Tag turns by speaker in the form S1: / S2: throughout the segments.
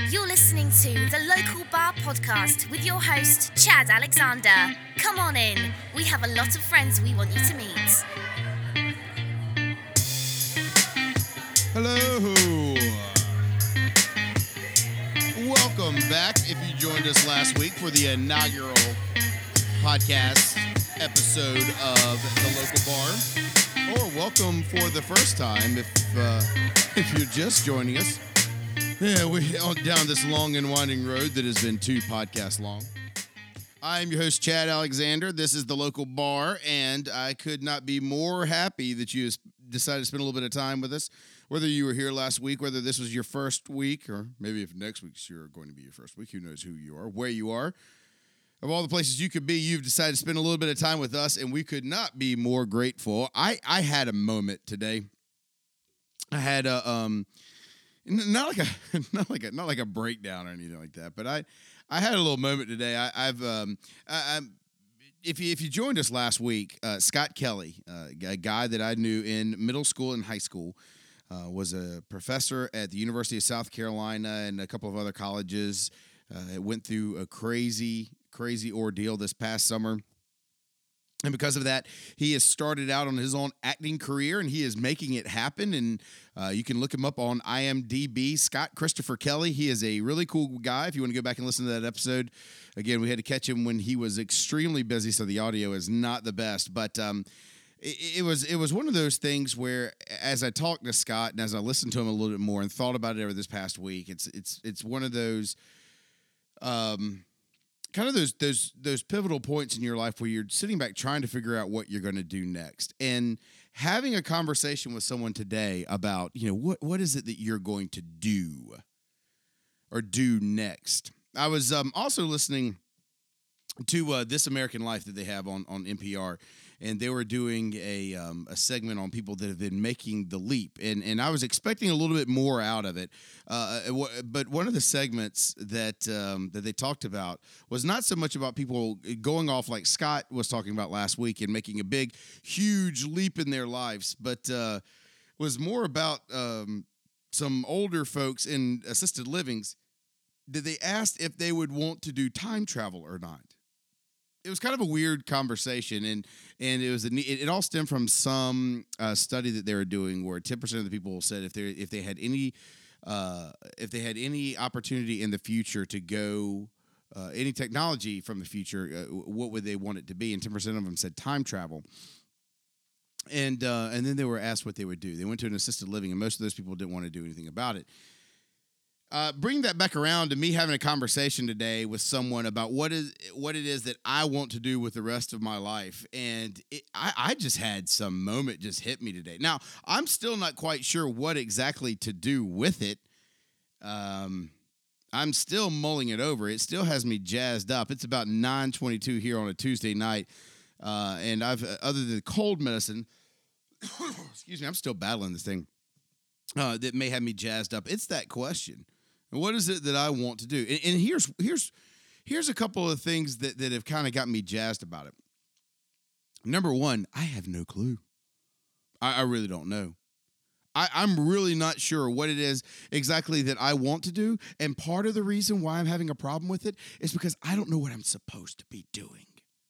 S1: You're listening to the Local Bar Podcast with your host, Chad Alexander. Come on in. We have a lot of friends we want you to meet.
S2: Hello. Welcome back. If you joined us last week for the inaugural podcast episode of The Local Bar, or welcome for the first time if you're just joining us. Yeah, we're down this long and winding road that has been 2 podcasts long. I am your host, Chad Alexander. This is The Local Bar, and I could not be more happy that you decided to spend a little bit of time with us. Whether you were here last week, whether this was your first week, or maybe if next week's you're going to be your first week, who knows who you are, where you are. Of all the places you could be, you've decided to spend a little bit of time with us, and we could not be more grateful. I had a moment today. I had a not like a breakdown or anything like that, but I had a little moment today. If you joined us last week, Scott Kelly, a guy that I knew in middle school and high school, was a professor at the University of South Carolina and a couple of other colleges. Went through a crazy ordeal this past summer. And because of that, he has started out on his own acting career, and he is making it happen. And you can look him up on IMDb, Scott Christopher Kelly. He is a really cool guy. If you want to go back and listen to that episode, again, we had to catch him when he was extremely busy, so the audio is not the best. But it was one of those things where, as I talked to Scott and as I listened to him a little bit more and thought about it over this past week, it's one of those kind of those pivotal points in your life where you're sitting back trying to figure out what you're going to do next, and having a conversation with someone today about, what is it that you're going to do or do next. I was also listening to This American Life that they have on NPR, and they were doing a segment on people that have been making the leap, and I was expecting a little bit more out of it, but one of the segments that they talked about was not so much about people going off like Scott was talking about last week and making a big, huge leap in their lives, but was more about some older folks in assisted livings that they asked if they would want to do time travel or not. It was kind of a weird conversation, and it all stemmed from some study that they were doing where 10% of the people said if they had any opportunity in the future to go any technology from the future, what would they want it to be? And 10% of them said time travel. And then they were asked what they would do. They went to an assisted living, and most of those people didn't want to do anything about it. Bring that back around to me having a conversation today with someone about what it is that I want to do with the rest of my life. And I just had some moment just hit me today. Now, I'm still not quite sure what exactly to do with it. I'm still mulling it over. It still has me jazzed up. It's about 9:22 here on a Tuesday night. And I've, other than cold medicine, excuse me, I'm still battling this thing that may have me jazzed up. It's that question. What is it that I want to do? And here's a couple of things that have kind of got me jazzed about it. Number one, I have no clue. I really don't know. I'm really not sure what it is exactly that I want to do. And part of the reason why I'm having a problem with it is because I don't know what I'm supposed to be doing.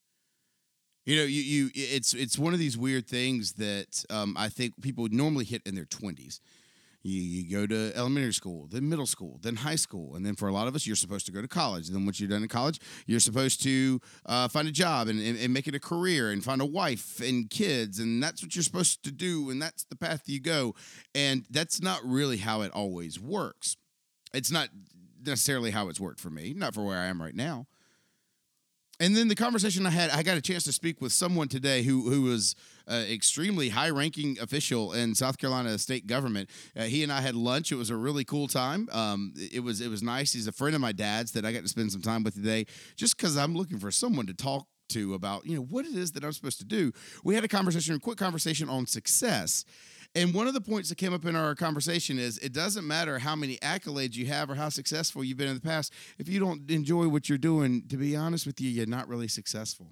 S2: It's one of these weird things that I think people would normally hit in their 20s. You go to elementary school, then middle school, then high school. And then for a lot of us, you're supposed to go to college. And then once you're done in college, you're supposed to find a job and make it a career and find a wife and kids. And that's what you're supposed to do. And that's the path you go. And that's not really how it always works. It's not necessarily how it's worked for me, not for where I am right now. And then the conversation I got a chance to speak with someone today who was extremely high-ranking official in South Carolina state government. He and I had lunch. It was a really cool time. It was nice. He's a friend of my dad's that I got to spend some time with today just because I'm looking for someone to talk to about, what it is that I'm supposed to do. We had a quick conversation on success. And one of the points that came up in our conversation is it doesn't matter how many accolades you have or how successful you've been in the past. If you don't enjoy what you're doing, to be honest with you, you're not really successful.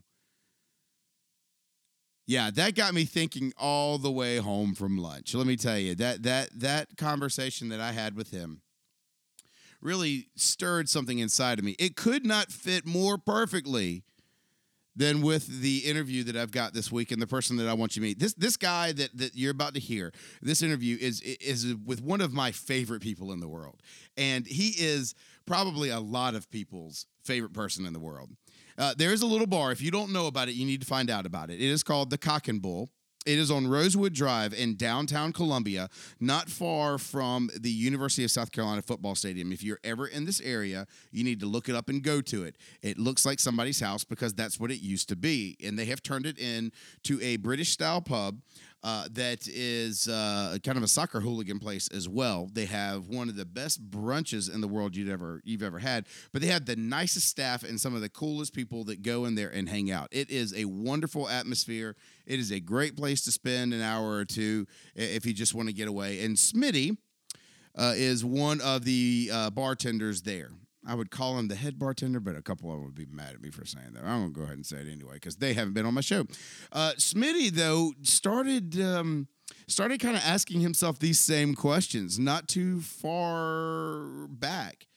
S2: Yeah, that got me thinking all the way home from lunch. Let me tell you, that conversation that I had with him really stirred something inside of me. It could not fit more perfectly than with the interview that I've got this week and the person that I want you to meet. This guy that you're about to hear, this interview is with one of my favorite people in the world. And he is probably a lot of people's favorite person in the world. There is a little bar. If you don't know about it, you need to find out about it. It is called the Cock and Bull. It is on Rosewood Drive in downtown Columbia, not far from the University of South Carolina football stadium. If you're ever in this area, you need to look it up and go to it. It looks like somebody's house because that's what it used to be. And they have turned it into a British-style pub that is kind of a soccer hooligan place as well. They have one of the best brunches in the world you've ever had, but they have the nicest staff and some of the coolest people that go in there and hang out. It is a wonderful atmosphere. It is a great place to spend an hour or two if you just want to get away. And Smitty is one of the bartenders there. I would call him the head bartender, but a couple of them would be mad at me for saying that. I'm going to go ahead and say it anyway because they haven't been on my show. Smitty, though, started kind of asking himself these same questions not too far back.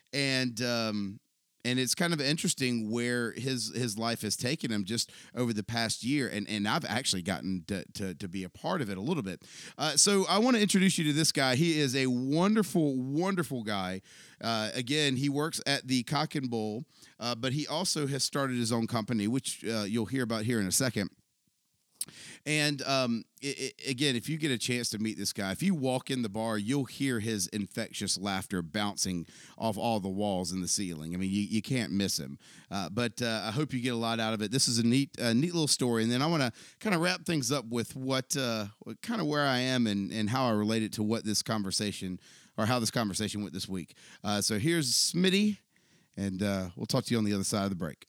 S2: And it's kind of interesting where his life has taken him just over the past year. And I've actually gotten to be a part of it a little bit. So I want to introduce you to this guy. He is a wonderful, wonderful guy. Again, he works at the Cock and Bull, but he also has started his own company, which you'll hear about here in a second. And again, if you get a chance to meet this guy, if you walk in the bar, you'll hear his infectious laughter bouncing off all the walls and the ceiling. I mean, you can't miss him. But I hope you get a lot out of it. This is a neat little story. And then I want to kind of wrap things up with what kind of where I am and how I relate it to what this conversation or how this conversation went this week. So here's Smitty, and we'll talk to you on the other side of the break.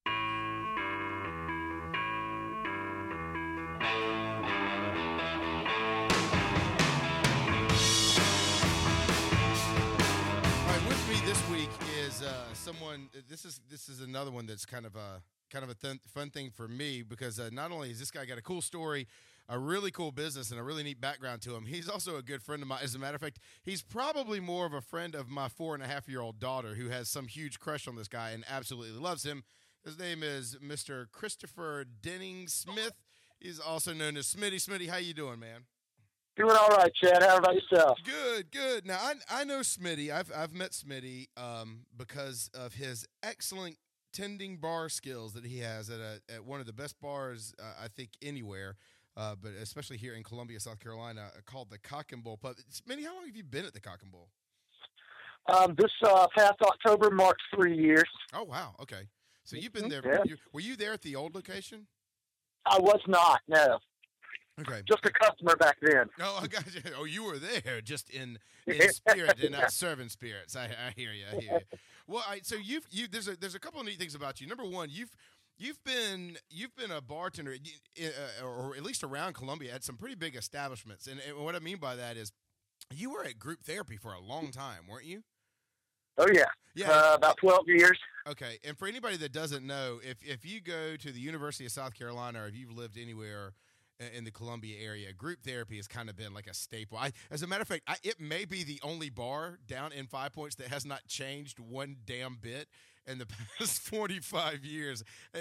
S2: Someone, this is another one that's kind of a fun thing for me because not only has this guy got a cool story, a really cool business, and a really neat background to him, he's also a good friend of mine. As a matter of fact, he's probably more of a friend of my 4.5-year-old daughter who has some huge crush on this guy and absolutely loves him. His name is Mr. Christopher Denning Smith. He's also known as Smitty. Smitty, how you doing, man?
S3: Doing all right, Chad. How about yourself?
S2: Good. Now, I know Smitty. I've met Smitty because of his excellent tending bar skills that he has at one of the best bars, I think, anywhere, but especially here in Columbia, South Carolina, called the Cock and Bull Pub. Smitty, how long have you been at the Cock and Bull?
S3: This past October marked 3 years.
S2: Oh, wow. Okay. So you've been there.
S3: Yeah.
S2: Were you there at the old location?
S3: I was not, no.
S2: Okay.
S3: Just a customer back then.
S2: Oh, I got you. Oh, you were there just in spirit and not serving spirits. I hear you. Well, so there's a couple of neat things about you. Number one, you've been a bartender, or at least around Columbia, at some pretty big establishments. And what I mean by that is, you were at group therapy for a long time, weren't you?
S3: Oh yeah. Yeah. About 12 years.
S2: Okay. And for anybody that doesn't know, if you go to the University of South Carolina, or if you've lived anywhere in the Columbia area, group therapy has kind of been like a staple. As a matter of fact, it may be the only bar down in 5 Points that has not changed one damn bit in the past 45 years.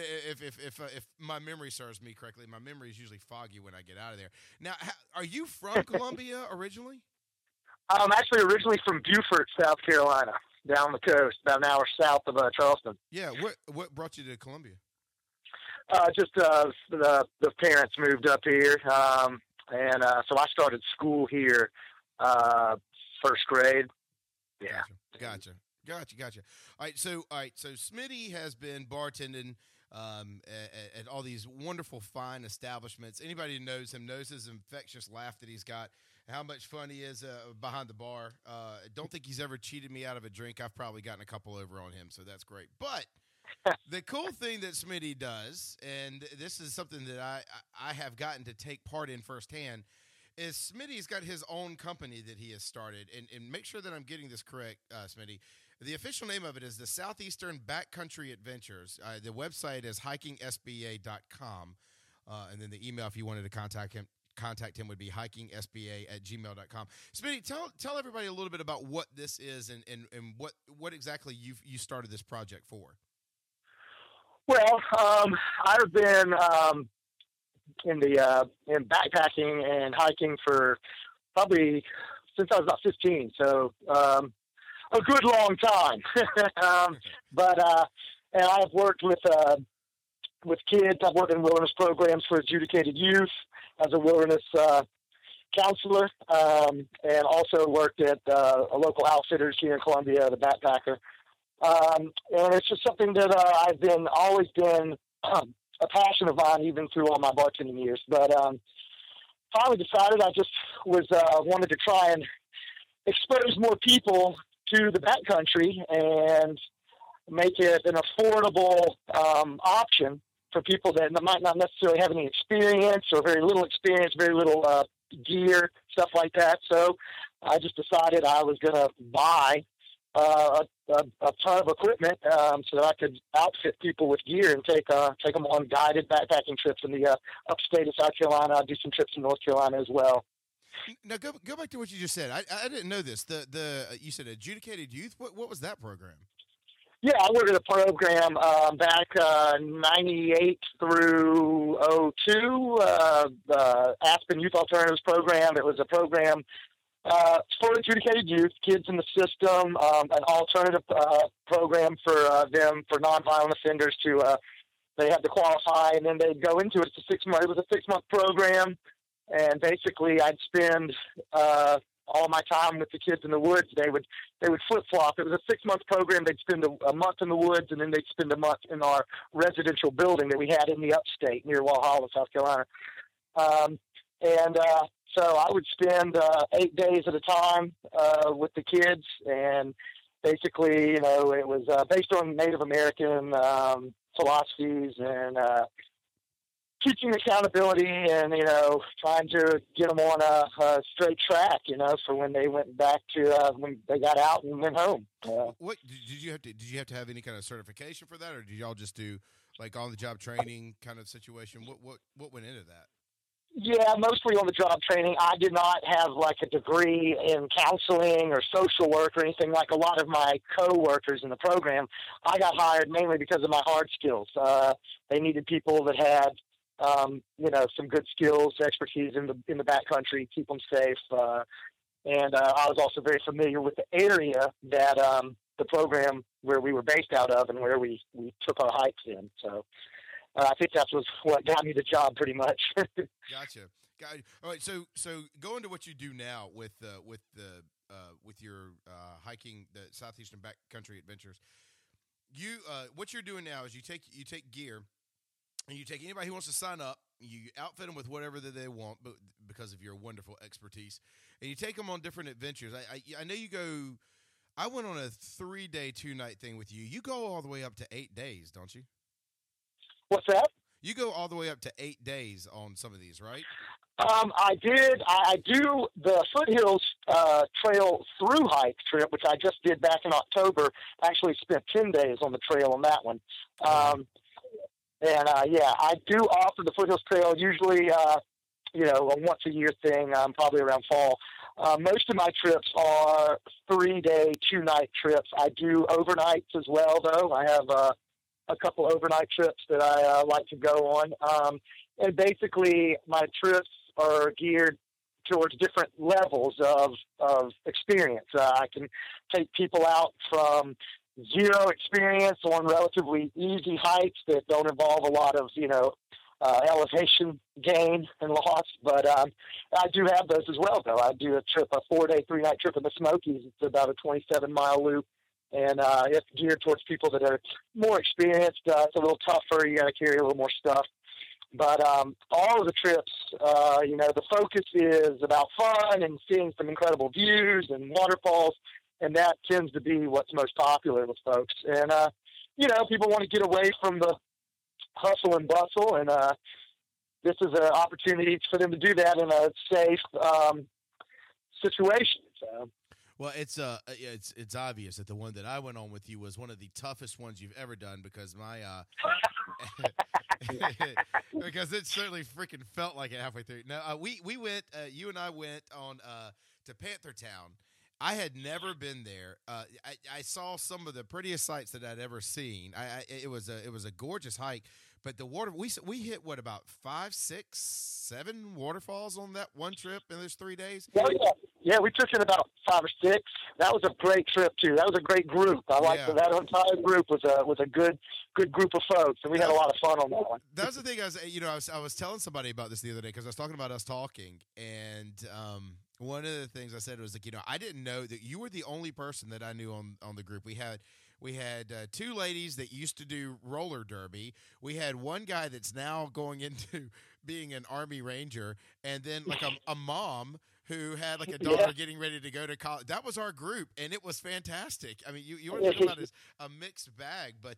S2: If my memory serves me correctly, my memory is usually foggy when I get out of there. Now, are you from Columbia originally?
S3: I'm actually originally from Beaufort, South Carolina, down the coast, about an hour south of Charleston.
S2: Yeah. What brought you to Columbia?
S3: Just the parents moved up here, and so I started school here, first grade. Yeah.
S2: Gotcha. All right. So Smitty has been bartending at all these wonderful, fine establishments. Anybody who knows him knows his infectious laugh that he's got, how much fun he is behind the bar. Don't think he's ever cheated me out of a drink. I've probably gotten a couple over on him, so that's great. But the cool thing that Smitty does, and this is something that I have gotten to take part in firsthand, is Smitty's got his own company that he has started. And make sure that I'm getting this correct, Smitty. The official name of it is the Southeastern Backcountry Adventures. The website is hikingsba.com. And then the email, if you wanted to contact
S4: contact him would be hikingsba@gmail.com. Smitty, tell everybody a little bit about what this is and what exactly you started this project for.
S3: Well, I've been in backpacking and hiking for probably since I was about 15, so a good long time. And I've worked with kids. I've worked in wilderness programs for adjudicated youth as a wilderness counselor, and also worked at a local outfitters here in Columbia, the Backpacker. And it's just something that I've always been a passion of mine, even through all my bartending years. But finally decided I just wanted to try and expose more people to the backcountry and make it an affordable option for people that might not necessarily have any experience or very little experience, very little gear, stuff like that. So I just decided I was going to buy a ton of equipment so that I could outfit people with gear and take them on guided backpacking trips in the upstate of South Carolina. I'll do some trips in North Carolina as well.
S4: Now go back to what you just said. I didn't know this. You said adjudicated youth. What was that program?
S3: Yeah, I worked at a program back 98 through 02, the Aspen Youth Alternatives Program. It was a program for adjudicated youth, kids in the system, an alternative program for them, for nonviolent offenders to, they had to qualify, and then they'd go into it. It was a 6-month program, and basically I'd spend all my time with the kids in the woods. They would flip-flop. It was a 6-month program. They'd spend a month in the woods, and then they'd spend a month in our residential building that we had in the upstate near Walhalla, South Carolina. So I would spend 8 days at a time with the kids, and basically, it was based on Native American philosophies and teaching accountability and, trying to get them on a straight track, for when they went back to when they got out and went home.
S4: What did you have to have any kind of certification for that, or did y'all just do like on the job training kind of situation? What went into that?
S3: Yeah, mostly on the job training. I did not have like a degree in counseling or social work or anything like a lot of my co-workers in the program. I got hired mainly because of my hard skills. They needed people that had, some good skills, expertise in the backcountry, keep them safe. And I was also very familiar with the area that the program where we were based out of and where we took our hikes in. So I think that was what got me the job pretty much.
S4: Gotcha. All right. So go into what you do now with your hiking, the Southeastern Backcountry Adventures. What you're doing now is you take gear, and you take anybody who wants to sign up. You outfit them with whatever that they want, but because of your wonderful expertise, and you take them on different adventures. I know you go. I went on a 3-day, 2-night thing with you. You go all the way up to 8 days, don't you?
S3: What's that?
S4: You go all the way up to 8 days on some of these, right?
S3: I did. I do the Foothills Trail through hike trip, which I just did back in October. I actually spent 10 days on the trail on that one. I do offer the Foothills Trail, usually, a once-a-year thing, probably around fall. Most of my trips are 3-day, 2-night trips. I do overnights as well, though. I have a couple overnight trips that I like to go on. And basically, my trips are geared towards different levels of experience. I can take people out from zero experience on relatively easy hikes that don't involve a lot of, elevation gain and loss. But I do have those as well, though. I do a 4-day, 3-night trip in the Smokies. It's about a 27-mile loop. And it's geared towards people that are more experienced. It's a little tougher. You got to carry a little more stuff. But all of the trips, the focus is about fun and seeing some incredible views and waterfalls. And that tends to be what's most popular with folks. And, people want to get away from the hustle and bustle. And this is an opportunity for them to do that in a safe situation. So.
S4: Well, it's obvious that the one that I went on with you was one of the toughest ones you've ever done, because my Because it certainly freaking felt like it halfway through. No, we went. You and I went on to Panther Town. I had never been there. I saw some of the prettiest sights that I'd ever seen. It was a gorgeous hike. But the water we hit what, about 5, 6, 7 waterfalls on that one trip in those 3 days.
S3: Oh, yeah. Yeah, we took in about 5 or 6. That was a great trip too. That was a great group. I liked that entire group was a good group of folks, and we had a lot of fun on that one.
S4: That was the thing. I was telling somebody about this the other day because I was talking about us talking, and one of the things I said was like, I didn't know that you were the only person that I knew on the group. We had 2 ladies that used to do roller derby. We had one guy that's now going into being an Army Ranger, and then like a mom who had like a daughter getting ready to go to college. That was our group, and it was fantastic. I mean, you want to talk about it as a mixed bag, but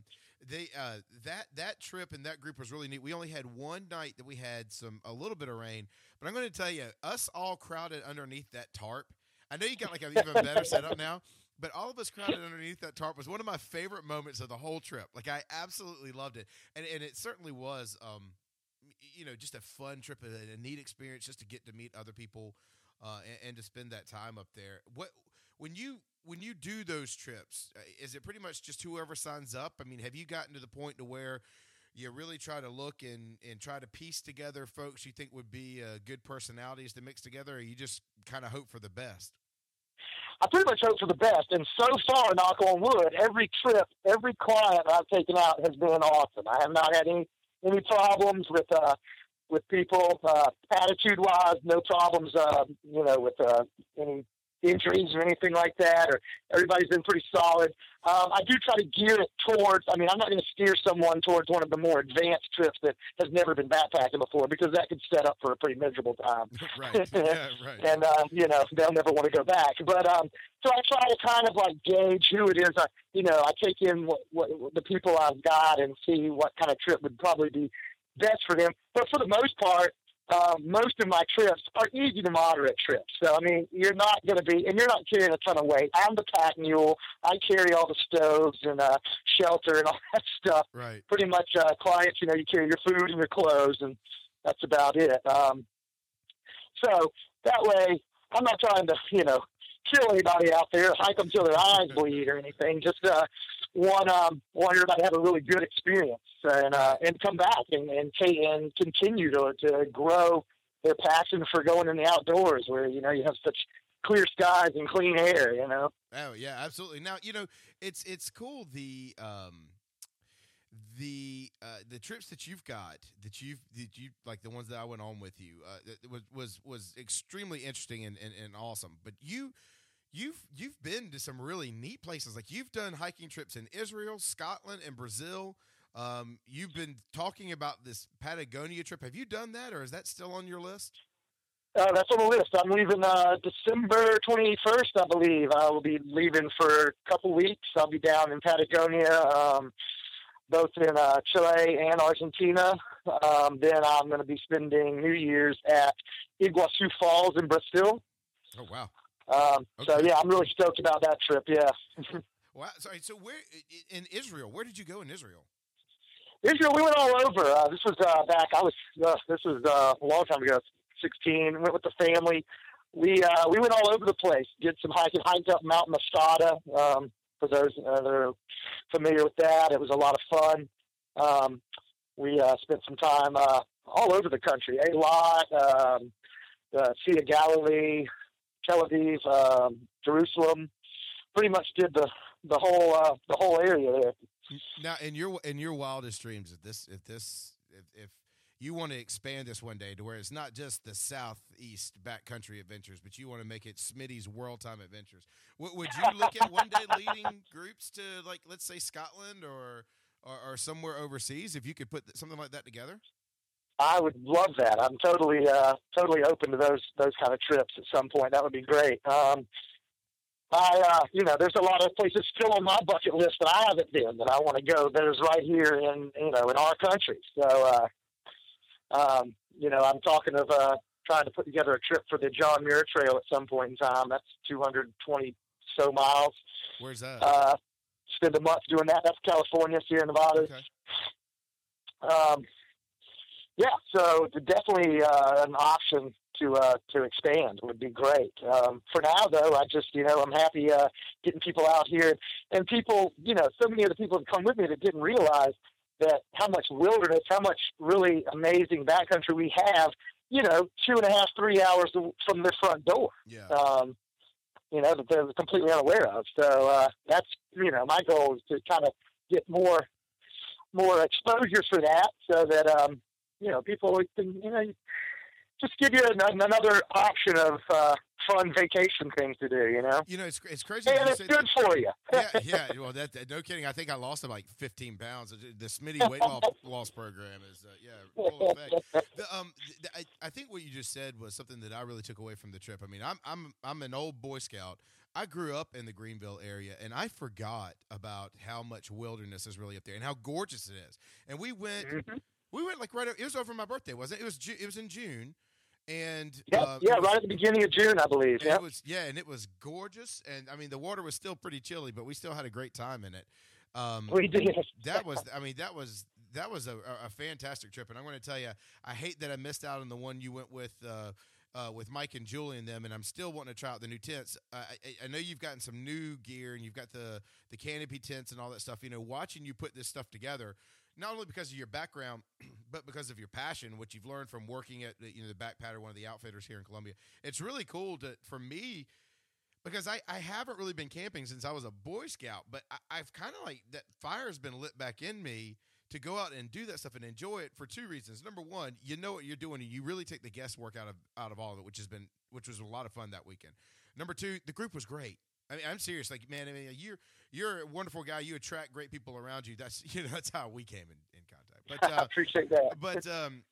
S4: that trip and that group was really neat. We only had one night that we had a little bit of rain, but I'm going to tell you, us all crowded underneath that tarp. I know you got like an even better setup now, but all of us crowded underneath that tarp was one of my favorite moments of the whole trip. Like, I absolutely loved it, and it certainly was. Just a fun trip, a neat experience, just to get to meet other people and to spend that time up there. When you do those trips, is it pretty much just whoever signs up? I mean, have you gotten to the point to where you really try to look and try to piece together folks you think would be good personalities to mix together, or you just kind of hope for the best?
S3: I pretty much hope for the best, and so far, knock on wood, every trip, every client I've taken out has been awesome. I have not had any problems with people, attitude-wise, no problems, with any injuries or anything like that, or everybody's been pretty solid. I do try to gear it towards, I'm not going to steer someone towards one of the more advanced trips that has never been backpacking before, because that could set up for a pretty miserable time.
S4: Right. Yeah, right.
S3: And, they'll never want to go back. But, so I try to kind of like gauge who it is. I take in what the people I've got and see what kind of trip would probably be best for them. But for the most part, most of my trips are easy to moderate trips. So, you're not going to be, and you're not carrying a ton of weight. I'm the pack mule. I carry all the stoves and shelter and all that stuff.
S4: Right.
S3: Pretty much clients, you carry your food and your clothes, and that's about it. So that way, I'm not trying to, kill anybody out there, hike them till their eyes bleed or anything. Just want everybody to have a really good experience and come back and continue to grow their passion for going in the outdoors, where you have such clear skies and clean air.
S4: Oh yeah, absolutely. Now it's cool the trips that you've got that you like, the ones that I went on with you was extremely interesting and awesome. But you've been to some really neat places. Like, you've done hiking trips in Israel, Scotland, and Brazil. You've been talking about this Patagonia trip. Have you done that, or is that still on your list?
S3: That's on the list. I'm leaving December 21st, I believe. I will be leaving for a couple weeks. I'll be down in Patagonia, both in Chile and Argentina. Then I'm going to be spending New Year's at Iguazu Falls in Brazil.
S4: Oh, wow.
S3: Okay. So, yeah, I'm really stoked about that trip, yeah.
S4: Wow. Sorry, so where in Israel, where did you go in Israel?
S3: Israel, we went all over. This was this was a long time ago, 16. Went with the family. We went all over the place. Did some hiking, hiked up Mount Masada. For those that are familiar with that, it was a lot of fun. We spent some time all over the country. Eilat, the Sea of Galilee, Tel Aviv, Jerusalem. Pretty much did the whole area there.
S4: Now, in your wildest dreams, if you want to expand this one day to where it's not just the Southeast backcountry adventures, but you want to make it Smitty's World Time Adventures, would you look at one day leading groups to, like, let's say Scotland or somewhere overseas, if you could put something like that together?
S3: I would love that. I'm totally open to those kind of trips at some point. That would be great. There's a lot of places still on my bucket list that I haven't been that I want to go. That is right here in our country. So, I'm talking of trying to put together a trip for the John Muir Trail at some point in time. That's 220 so miles.
S4: Where's that?
S3: Spend a month doing that. That's California, Sierra Nevada.
S4: Okay.
S3: um, yeah, so definitely an option to expand would be great. For now, though, I just I'm happy getting people out here, and people, so many of the people that come with me that didn't realize that how much wilderness, how much really amazing backcountry we have. 2.5, 3 hours from their front door.
S4: Yeah.
S3: That they're completely unaware of. So that's my goal is to kind of get more exposure for that, so that people can just give you another option of fun vacation things to do.
S4: It's crazy.
S3: And it's good for you.
S4: yeah. Well, that no kidding. I think I lost like 15 pounds. The Smitty weight loss program is full effect. I think what you just said was something that I really took away from the trip. I mean, I'm an old Boy Scout. I grew up in the Greenville area, and I forgot about how much wilderness is really up there and how gorgeous it is. And we went.
S3: Mm-hmm.
S4: We went like it was over my birthday, wasn't it? It was in June, and
S3: right at the beginning of June, I believe.
S4: Yeah, and it was gorgeous, and I mean the water was still pretty chilly, but we still had a great time in it.
S3: We did.
S4: That was a fantastic trip, and I'm going to tell you, I hate that I missed out on the one you went with Mike and Julie and them, and I'm still wanting to try out the new tents. I know you've gotten some new gear, and you've got the canopy tents and all that stuff. Watching you put this stuff together. Not only because of your background, but because of your passion, what you've learned from working at the back patter, one of the outfitters here in Columbia. It's really cool for me, because I haven't really been camping since I was a Boy Scout, but I've kind of like that fire has been lit back in me to go out and do that stuff and enjoy it for two reasons. Number one, you know what you're doing, and you really take the guesswork out of all of it, which was a lot of fun that weekend. Number two, the group was great. I mean, I'm serious. Like, man, I mean, you're a wonderful guy. You attract great people around you. That's that's how we came in contact. But
S3: I appreciate that.
S4: But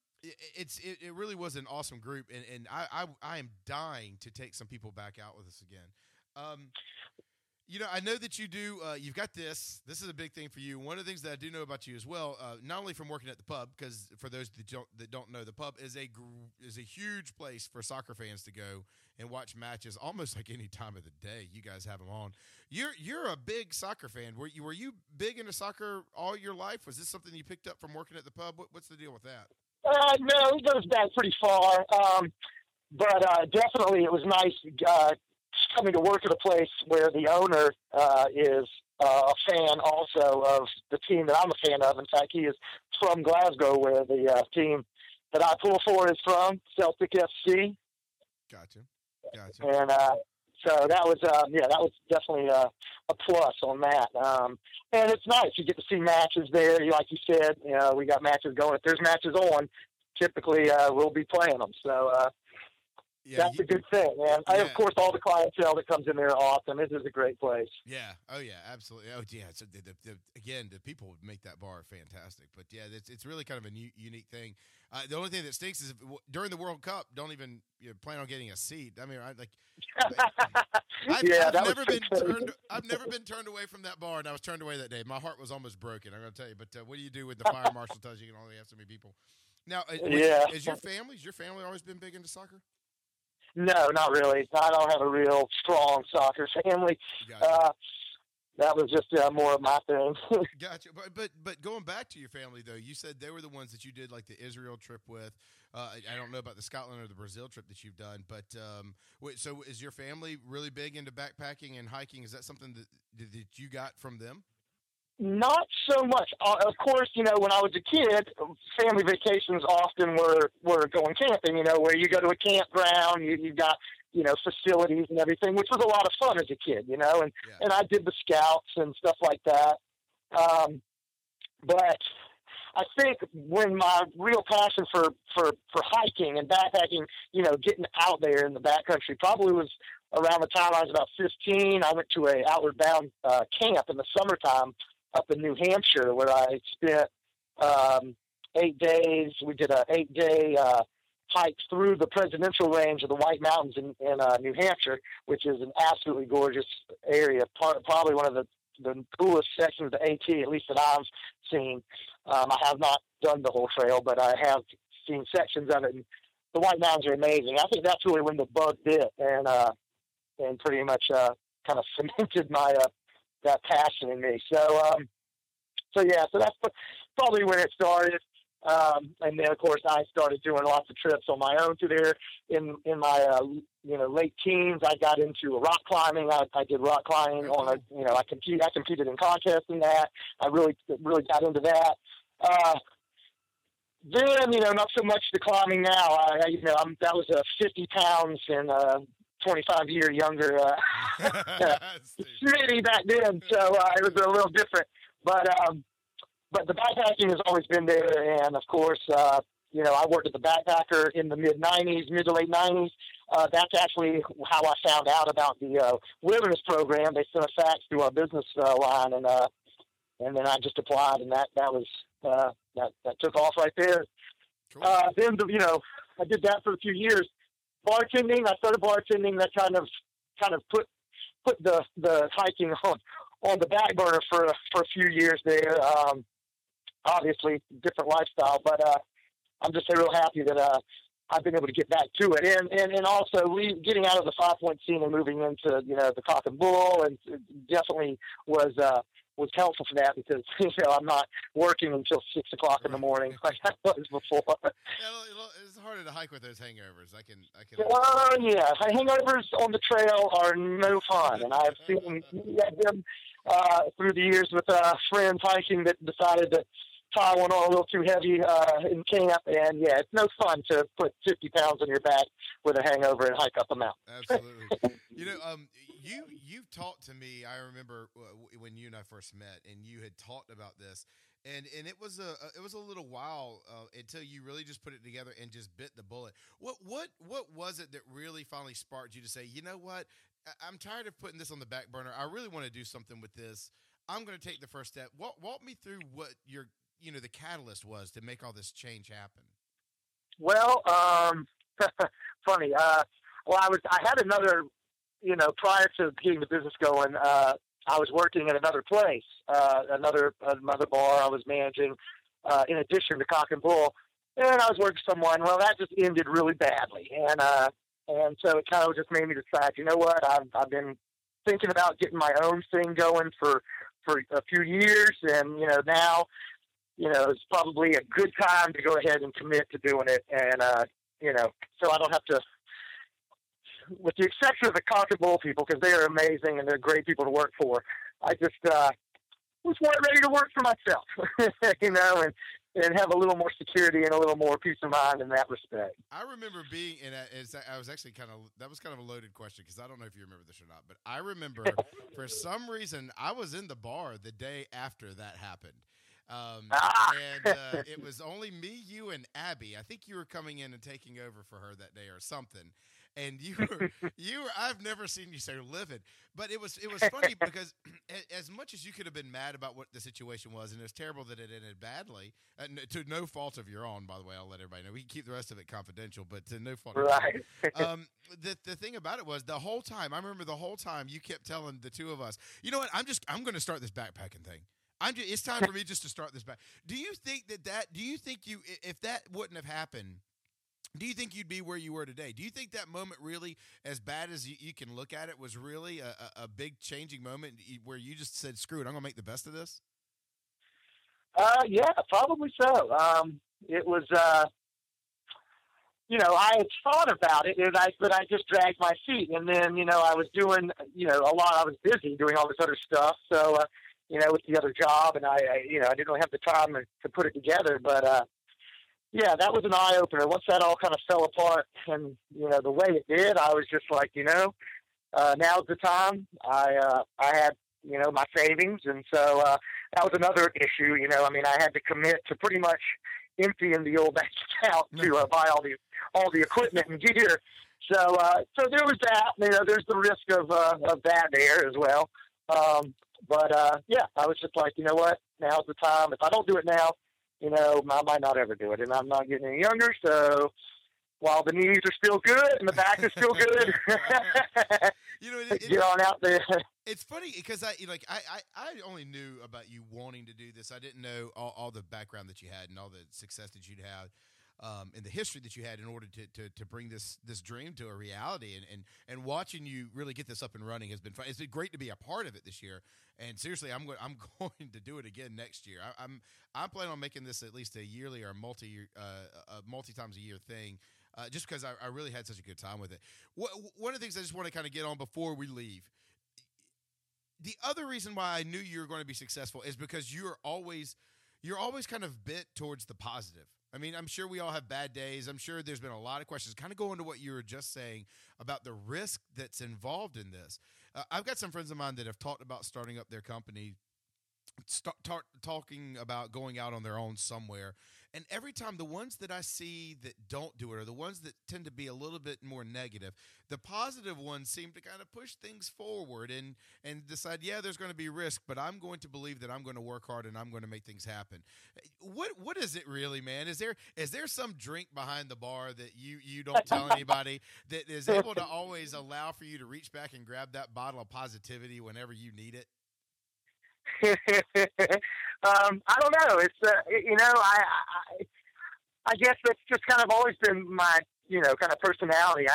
S4: it really was an awesome group, and I am dying to take some people back out with us again. I know that you do. You've got this. This is a big thing for you. One of the things that I do know about you as well, not only from working at the pub, because for those that don't know, the pub is a huge place for soccer fans to go and watch matches almost like any time of the day. You guys have them on. You're a big soccer fan. Were you big into soccer all your life? Was this something you picked up from working at the pub? What's the deal with that?
S3: No, it goes back pretty far. But definitely it was nice coming to work at a place where the owner is a fan also of the team that I'm a fan of. In fact, he is from Glasgow, where the team that I pull for is from, Celtic FC.
S4: Gotcha.
S3: And so that was definitely a plus on that. And it's nice. You get to see matches there. Like you said, we got matches going. If there's matches on, typically we'll be playing them. So that's a good thing, man.
S4: Yeah.
S3: Of course, all the clientele that comes in there are awesome. This is a great place.
S4: Yeah. Oh, yeah. Absolutely. Oh, yeah. So the people would make that bar fantastic. But yeah, it's really kind of a unique thing. The only thing that stinks is during the World Cup, don't even plan on getting a seat. I mean, I've never been turned away from that bar, and I was turned away that day. My heart was almost broken. I'm going to tell you. But what do you do when the fire marshal tells you can only have so many people? Now, has your family always been big into soccer?
S3: No, not really. I don't have a real strong soccer family.
S4: Gotcha.
S3: That was just more of my thing.
S4: Gotcha. But going back to your family, though, you said they were the ones that you did like the Israel trip with. I don't know about the Scotland or the Brazil trip that you've done, but so is your family really big into backpacking and hiking? Is that something that you got from them?
S3: Not so much. Of course, when I was a kid, family vacations often were going camping, where you go to a campground, you got, facilities and everything, which was a lot of fun as a kid, and I did the scouts and stuff like that. But I think when my real passion for hiking and backpacking, getting out there in the backcountry probably was around the time I was about 15. I went to a outward bound camp in the summertime up in New Hampshire, where I spent 8 days. We did an 8-day hike through the presidential range of the White Mountains in New Hampshire, which is an absolutely gorgeous area. Probably one of the coolest sections of the AT, at least that I've seen. I have not done the whole trail, but I have seen sections of it. And the White Mountains are amazing. I think that's really when the bug bit and pretty much kind of cemented my that passion in me. So that's probably when it started. And then, of course, I started doing lots of trips on my own through there. In my late teens, I got into rock climbing. I did rock climbing on I competed in contests in that. I really got into that. Then, not so much the climbing now. That was 50 pounds and 25-year younger Smitty back then, so it was a little different. But the backpacking has always been there, and of course, I worked at the Backpacker in the mid to late 90s. That's actually how I found out about the wilderness program. They sent a fax through our business line, and then I just applied, and that was that took off right there.
S4: Cool.
S3: Then I did that for a few years. Bartending, I started bartending. That kind of put the hiking on the back burner for a few years there. Obviously, different lifestyle, but I'm just real happy that I've been able to get back to it, and also getting out of the 5 Point scene and moving into the Cock and Bull, and it definitely was helpful for that, because I'm not working until 6 o'clock in the morning like I was before.
S4: It's harder to hike with those hangovers. I can.
S3: Yeah, hangovers on the trail are no fun, and I've seen them through the years with friends hiking that decided to tie one on a little too heavy in camp, and yeah, it's no fun to put 50 pounds on your back with a hangover and hike up a mountain.
S4: Absolutely. You've talked to me. I remember when you and I first met, and you had talked about this, and it was a little while until you really just put it together and just bit the bullet. What was it that really finally sparked you to say, you know what, I'm tired of putting this on the back burner. I really want to do something with this. I'm going to take the first step. Walk me through what your the catalyst was to make all this change happen.
S3: Well, funny. I had another, prior to getting the business going, I was working at another place, another bar I was managing, in addition to Cock and Bull, and I was working for someone. Well, that just ended really badly, and so it kind of just made me decide, you know what, I've been thinking about getting my own thing going for a few years, and now. It's probably a good time to go ahead and commit to doing it. And, so I don't have to, with the exception of the Cock and Bull people, because they are amazing and they're great people to work for. I just was ready to work for myself, and have a little more security and a little more peace of mind in that respect.
S4: I remember being I was actually that was kind of a loaded question, because I don't know if you remember this or not, but I remember for some reason I was in the bar the day after that happened. And it was only me, you, and Abby. I think you were coming in and taking over for her that day or something. And you were I've never seen you so livid, but it was funny because as much as you could have been mad about what the situation was, and it was terrible that it ended badly, to no fault of your own, by the way, I'll let everybody know. We can keep the rest of it confidential, but to no fault.
S3: Right.
S4: The thing about it was, the whole time, I remember the whole time you kept telling the two of us, you know what, I'm going to start this backpacking thing. It's time for me just to start this back. Do you think if that wouldn't have happened, do you think you'd be where you were today? Do you think that moment, really, as bad as you can look at it, was really a big changing moment where you just said, screw it, I'm going to make the best of this?
S3: Yeah, probably so. It was, I had thought about it, but I just dragged my feet. And then, I was doing, a lot. I was busy doing all this other stuff. So, with the other job, and I didn't really have the time to put it together, but, yeah, that was an eye opener. Once that all kind of fell apart and, the way it did, I was just like, now's the time. I had, my savings. And so, that was another issue, I had to commit to pretty much emptying the old bank account to buy all the equipment and gear. So there was that, there's the risk of that there as well. But yeah, I was just like, you know what, now's the time. If I don't do it now, I might not ever do it. And I'm not getting any younger, so while the knees are still good and the back is still good, get on out there.
S4: It's funny because I only knew about you wanting to do this. I didn't know all the background that you had and all the success that you'd had. and the history that you had in order to bring this dream to a reality, and watching you really get this up and running has been fun. It's been great to be a part of it this year, and seriously, I'm going to do it again next year. I'm planning on making this at least a yearly or multi times a year thing. Just because I really had such a good time with it. One of the things I just want to kind of get on before we leave, the other reason why I knew you were going to be successful is because you're always kind of bent towards the positive. I mean, I'm sure we all have bad days. I'm sure there's been a lot of questions. Kind of go into what you were just saying about the risk that's involved in this. I've got some friends of mine that have talked about starting up their company, talking about going out on their own somewhere. And every time, the ones that I see that don't do it are the ones that tend to be a little bit more negative. The positive ones seem to kind of push things forward and decide, yeah, there's going to be risk, but I'm going to believe that I'm going to work hard and I'm going to make things happen. What is it really, man? Is there some drink behind the bar that you don't tell anybody that is able to always allow for you to reach back and grab that bottle of positivity whenever you need it?
S3: I don't know. It's I guess that's just kind of always been my kind of personality.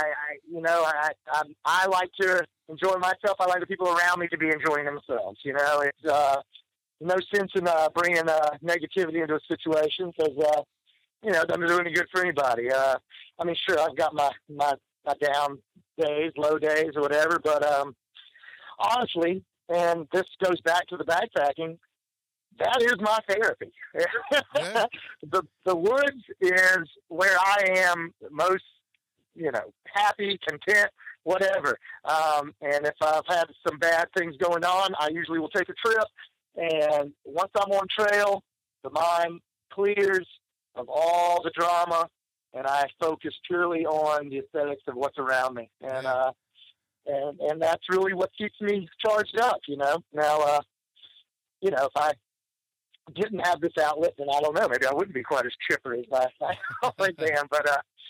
S3: I like to enjoy myself. I like the people around me to be enjoying themselves. It's no sense in bringing negativity into a situation because it doesn't do any good for anybody. I mean, sure, I've got my down days, low days, or whatever, but honestly. And this goes back to the backpacking. That is my therapy.
S4: Yeah.
S3: The woods is where I am most, happy, content, whatever. And if I've had some bad things going on, I usually will take a trip. And once I'm on trail, the mind clears of all the drama, and I focus purely on the aesthetics of what's around me. And
S4: yeah.
S3: And that's really what keeps me charged up, Now, if I didn't have this outlet, then I don't know, maybe I wouldn't be quite as chipper as I always am. But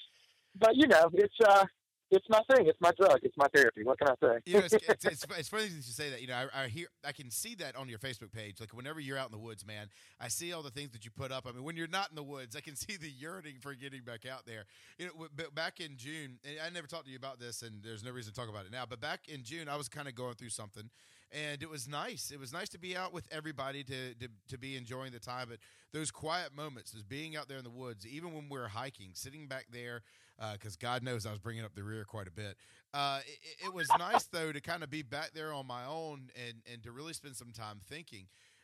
S3: it's my thing. It's my drug. It's my therapy. What can I say?
S4: It's funny that you say that. I can see that on your Facebook page. Like whenever you're out in the woods, man, I see all the things that you put up. I mean, when you're not in the woods, I can see the yearning for getting back out there. Back in June, and I never talked to you about this, and there's no reason to talk about it now. But back in June, I was kind of going through something, and it was nice. It was nice to be out with everybody to be enjoying the time. But those quiet moments, is being out there in the woods, even when we're hiking, sitting back there. Because God knows I was bringing up the rear quite a bit. It was nice, though, to kind of be back there on my own and to really spend some time thinking.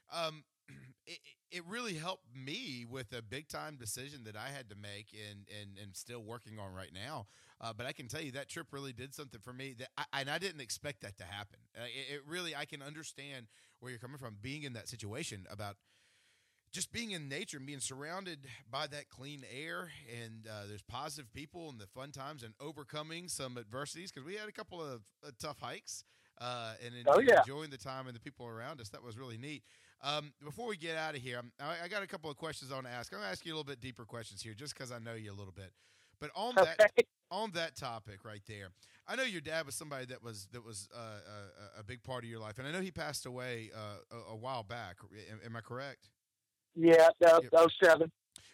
S4: It really helped me with a big-time decision that I had to make and still working on right now. But I can tell you that trip really did something for me that I didn't expect that to happen. It really, I can understand where you're coming from, being in that situation about just being in nature and being surrounded by that clean air and there's positive people and the fun times and overcoming some adversities because we had a couple of tough hikes and enjoying the time and the people around us. That was really neat. Before we get out of here, I got a couple of questions I want to ask. I'm going to ask you a little bit deeper questions here just because I know you a little bit. But on that topic right there, I know your dad was somebody that was a big part of your life, and I know he passed away a while back. Am I correct?
S3: Yeah, 07.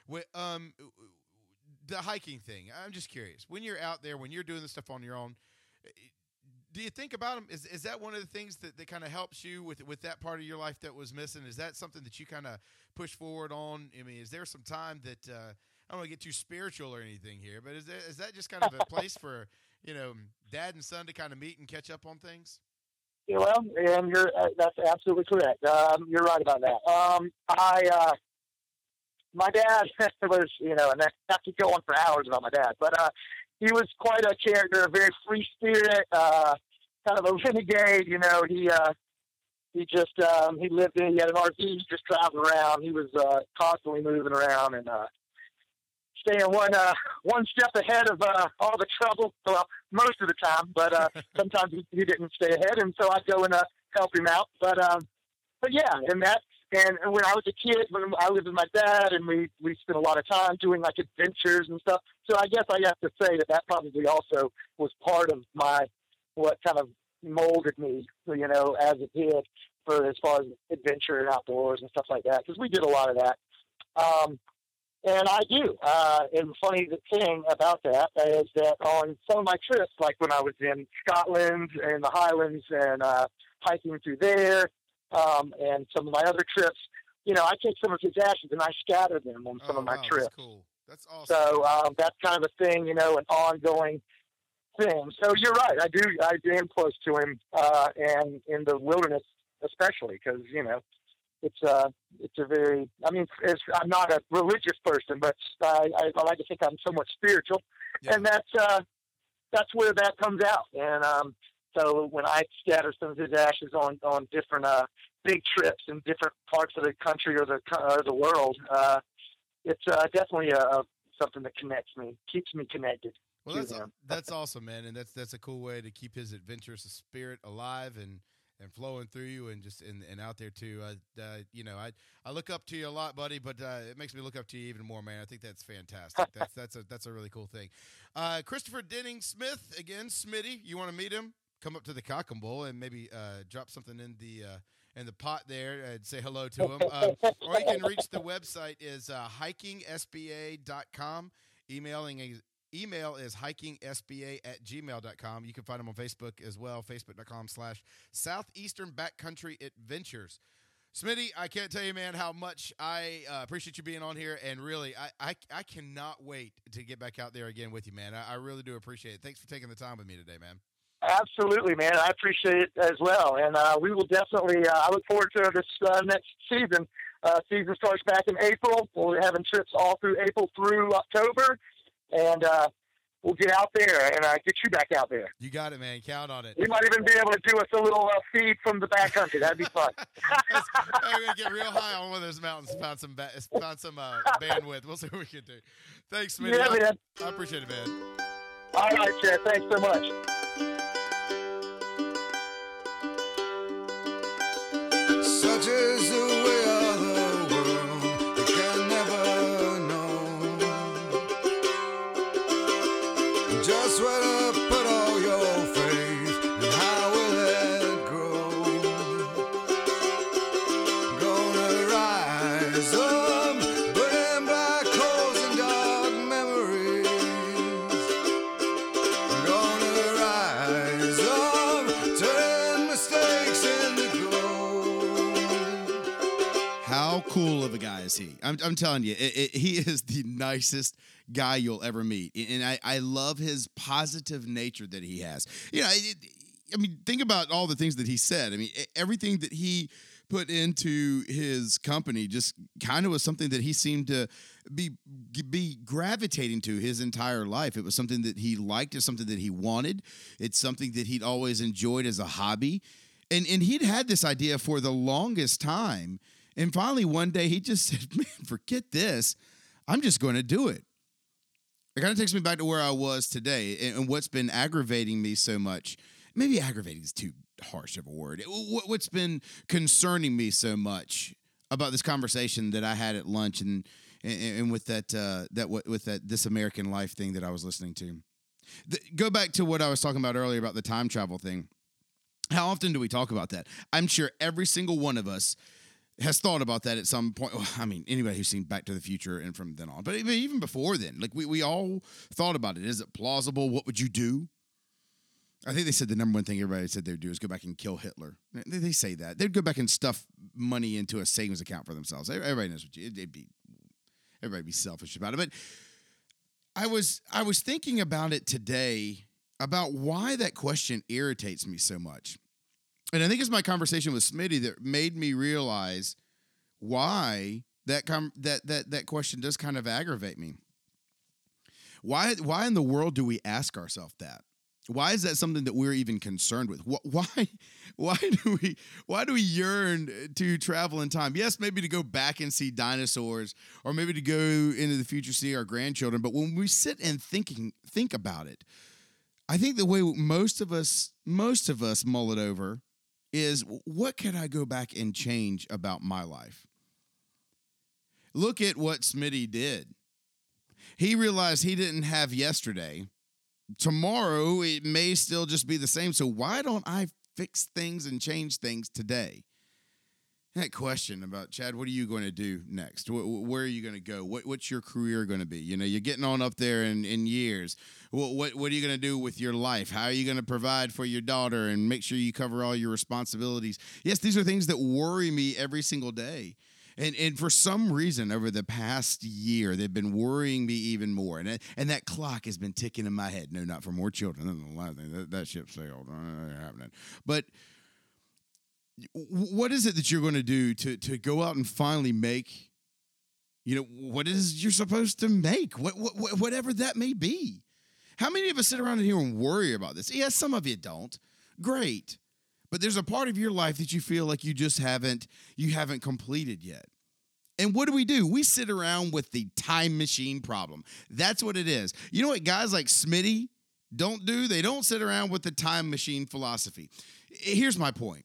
S4: The hiking thing, I'm just curious. When you're out there, when you're doing this stuff on your own, do you think about them? Is that one of the things that kind of helps you with that part of your life that was missing? Is that something that you kind of push forward on? I mean, is there some time that I don't want to get too spiritual or anything here, but is that just kind of a place for dad and son to kind of meet and catch up on things?
S3: Yeah, well, and that's absolutely correct. You're right about that. My dad was, and I could go on for hours about my dad, but he was quite a character, a very free spirit, kind of a renegade. He just he lived in, he had an RV, he just traveled around. He was constantly moving around and staying one step ahead of all the trouble. Well, most of the time, but sometimes he didn't stay ahead, and so I'd go and help him out. But yeah, and when I was a kid, when I lived with my dad, and we spent a lot of time doing like adventures and stuff. So I guess I have to say that probably also was part of what kind of molded me, as a kid, for as far as adventure and outdoors and stuff like that, because we did a lot of that. And I do. And funny thing about that is that on some of my trips, like when I was in Scotland and the Highlands and hiking through there, and some of my other trips, I take some of his ashes and I scatter them on some of my trips.
S4: That's cool. That's awesome.
S3: So that's kind of a thing, an ongoing thing. So you're right. I am close to him, and in the wilderness especially, because it's a very. I mean, I'm not a religious person, but I like to think I'm somewhat spiritual, and that's where that comes out. And so when I scatter some of his ashes on different big trips in different parts of the country or the world, it's definitely something that connects me, keeps me connected.
S4: Well, that's awesome, man, and that's a cool way to keep his adventurous spirit alive and flowing through you, and just and out there too. I look up to you a lot, buddy, but it makes me look up to you even more, man. I think that's fantastic. That's a really cool thing. Christopher Denning Smith, again, Smitty. You want to meet him? Come up to the Cock and Bull and maybe drop something in the pot there and say hello to him. Or you can reach the website is hikingsba.com. Email is hikingsba@gmail.com. You can find them on Facebook as well, facebook.com/Southeastern Backcountry Adventures. Smitty, I can't tell you, man, how much I appreciate you being on here, and really, I cannot wait to get back out there again with you, man. I really do appreciate it. Thanks for taking the time with me today, man.
S3: Absolutely, man. I appreciate it as well, and we will definitely. I look forward to this next season. Season starts back in April. We'll be having trips all through April through October. And we'll get out there and get you back out there.
S4: You got it, man. Count on it.
S3: We might even be able to do us a little feed from the backcountry. That'd be fun.
S4: We're gonna get real high on one of those mountains, find some bandwidth. We'll see what we can do. Thanks, Smitty.
S3: Yeah, man.
S4: I appreciate it, man.
S3: All right, Chad. Thanks so much.
S5: Such is the way of the world, you can never know just where to put all your faith and how will it grow. Gonna rise up, burning black holes and dark memories. Gonna rise up, turn mistakes into gold.
S2: How cool of a guy is he? I'm telling you, he is the nicest guy you'll ever meet. And I love his positive nature that he has. I mean, think about all the things that he said. I mean, everything that he put into his company just kind of was something that he seemed to be gravitating to his entire life. It was something that he liked. It's something that he wanted. It's something that he'd always enjoyed as a hobby. And he'd had this idea for the longest time. And finally, one day, he just said, man, forget this. I'm just going to do it. It kind of takes me back to where I was today and what's been aggravating me so much. Maybe aggravating is too harsh of a word. What's been concerning me so much about this conversation that I had at lunch and with that This American Life thing that I was listening to. Go back to what I was talking about earlier about the time travel thing. How often do we talk about that? I'm sure every single one of us has thought about that at some point. Well, I mean, anybody who's seen Back to the Future and from then on, but even before then, like we all thought about it. Is it plausible? What would you do? I think they said the number one thing everybody said they would do is go back and kill Hitler. They say that. They'd go back and stuff money into a savings account for themselves. Everybody knows everybody'd be selfish about it. But I was thinking about it today, about why that question irritates me so much. And I think it's my conversation with Smitty that made me realize why that question does kind of aggravate me. Why in the world do we ask ourselves that? Why is that something that we're even concerned with? Why do we yearn to travel in time? Yes, maybe to go back and see dinosaurs, or maybe to go into the future see our grandchildren. But when we sit and think about it, I think the way most of us mull it over is, what can I go back and change about my life? Look at what Smitty did. He realized he didn't have yesterday. Tomorrow, it may still just be the same. So why don't I fix things and change things today? That question about, Chad, what are you going to do next? Where are you going to go? What's your career going to be? You know, you're getting on up there in years. What are you going to do with your life? How are you going to provide for your daughter and make sure you cover all your responsibilities? Yes, these are things that worry me every single day. And for some reason, over the past year, they've been worrying me even more. And that clock has been ticking in my head. No, not for more children. That's the last thing. That ship sailed. Happening. But what is it that you're going to do to go out and finally make, you know, what it is you're supposed to make, whatever that may be? How many of us sit around in here and worry about this? Yes, some of you don't. Great. But there's a part of your life that you feel like you just haven't completed yet. And what do? We sit around with the time machine problem. That's what it is. You know what guys like Smitty don't do? They don't sit around with the time machine philosophy. Here's my point.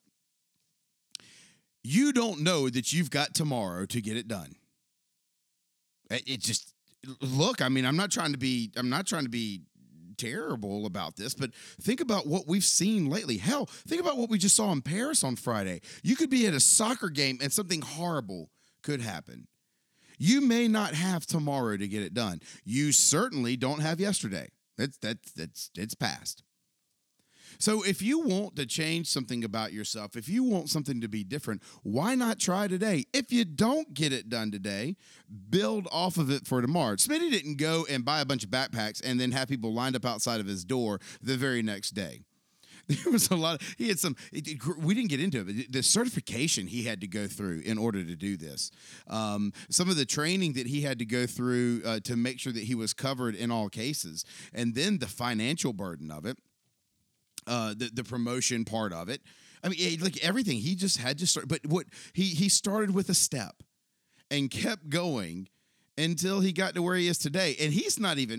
S2: You don't know that you've got tomorrow to get it done. It just, look, I mean, I'm not trying to be terrible about this, but think about what we've seen lately. Hell, think about what we just saw in Paris on Friday. You could be at a soccer game and something horrible could happen. You may not have tomorrow to get it done. You certainly don't have yesterday. It's past. So if you want to change something about yourself, if you want something to be different, why not try today? If you don't get it done today, build off of it for tomorrow. Smitty didn't go and buy a bunch of backpacks and then have people lined up outside of his door the very next day. There was a lot. We didn't get into it, but the certification he had to go through in order to do this. Some of the training that he had to go through to make sure that he was covered in all cases. And then the financial burden of it. The promotion part of it. I mean, like everything, he just had to start. But what he started with a step and kept going until he got to where he is today. And he's not even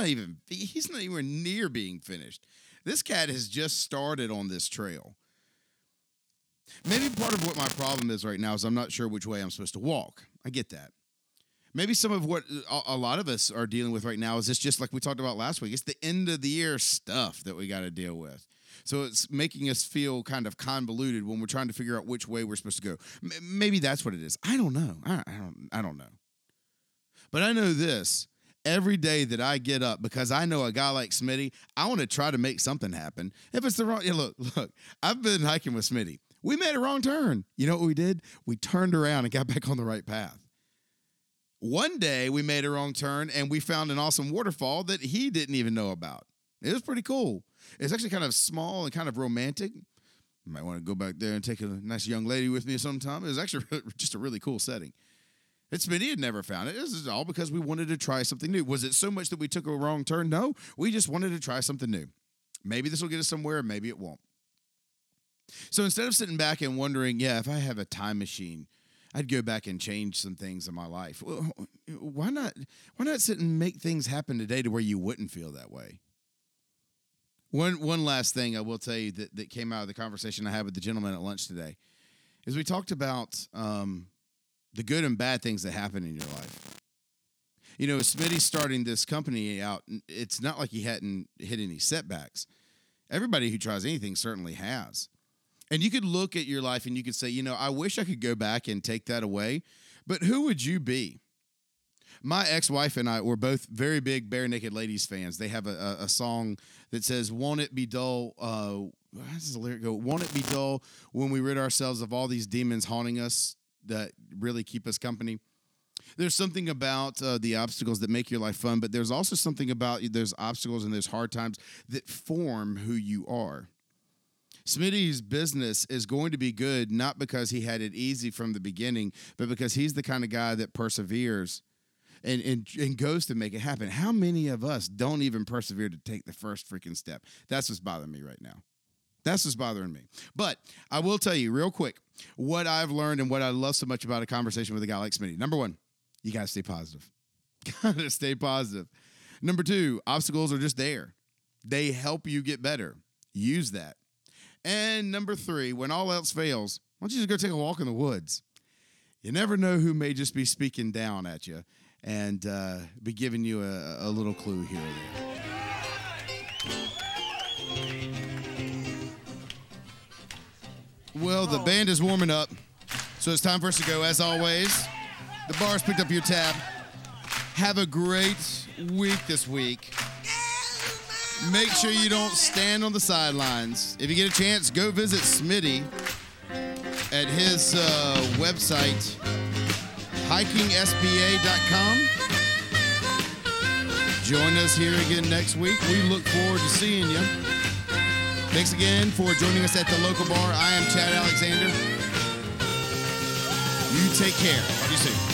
S2: near being finished. This cat has just started on this trail. Maybe part of what my problem is right now is I'm not sure which way I'm supposed to walk. I get that. Maybe some of what a lot of us are dealing with right now is just like we talked about last week. It's the end of the year stuff that we got to deal with. So it's making us feel kind of convoluted when we're trying to figure out which way we're supposed to go. Maybe that's what it is. I don't know. I don't know. But I know this. Every day that I get up, because I know a guy like Smitty, I want to try to make something happen. If it's the wrong, look, I've been hiking with Smitty. We made a wrong turn. You know what we did? We turned around and got back on the right path. One day we made a wrong turn and we found an awesome waterfall that he didn't even know about. It was pretty cool. It's actually kind of small and kind of romantic. You might want to go back there and take a nice young lady with me sometime. It was actually just a really cool setting. Smitty had never found it. This is all because we wanted to try something new. Was it so much that we took a wrong turn? No, we just wanted to try something new. Maybe this will get us somewhere, maybe it won't. So instead of sitting back and wondering, if I have a time machine, I'd go back and change some things in my life. Well, why not sit and make things happen today to where you wouldn't feel that way? One last thing I will tell you that came out of the conversation I had with the gentleman at lunch today is we talked about the good and bad things that happen in your life. You know, Smitty starting this company out, it's not like he hadn't hit any setbacks. Everybody who tries anything certainly has. And you could look at your life and you could say, I wish I could go back and take that away, but who would you be? My ex-wife and I were both very big Bare Naked Ladies fans. They have a song that says, won't it be dull? How does the lyric go? Won't it be dull when we rid ourselves of all these demons haunting us that really keep us company? There's something about the obstacles that make your life fun, but there's also something about those obstacles and those hard times that form who you are. Smitty's business is going to be good, not because he had it easy from the beginning, but because he's the kind of guy that perseveres and goes to make it happen. How many of us don't even persevere to take the first freaking step? That's what's bothering me right now. That's what's bothering me. But I will tell you real quick what I've learned and what I love so much about a conversation with a guy like Smitty. Number one, you got to stay positive. Got to stay positive. Number two, obstacles are just there. They help you get better. Use that. And number three, when all else fails, why don't you just go take a walk in the woods? You never know who may just be speaking down at you and be giving you a little clue here or there. Well, the band is warming up. So it's time for us to go. As always, the bar's picked up your tab. Have a great week this week. Make sure you don't stand on the sidelines. If you get a chance, go visit Smitty at his website, hikingspa.com. Join us here again next week. We look forward to seeing you. Thanks again for joining us at the local bar. I am Chad Alexander. You take care. Talk to you soon.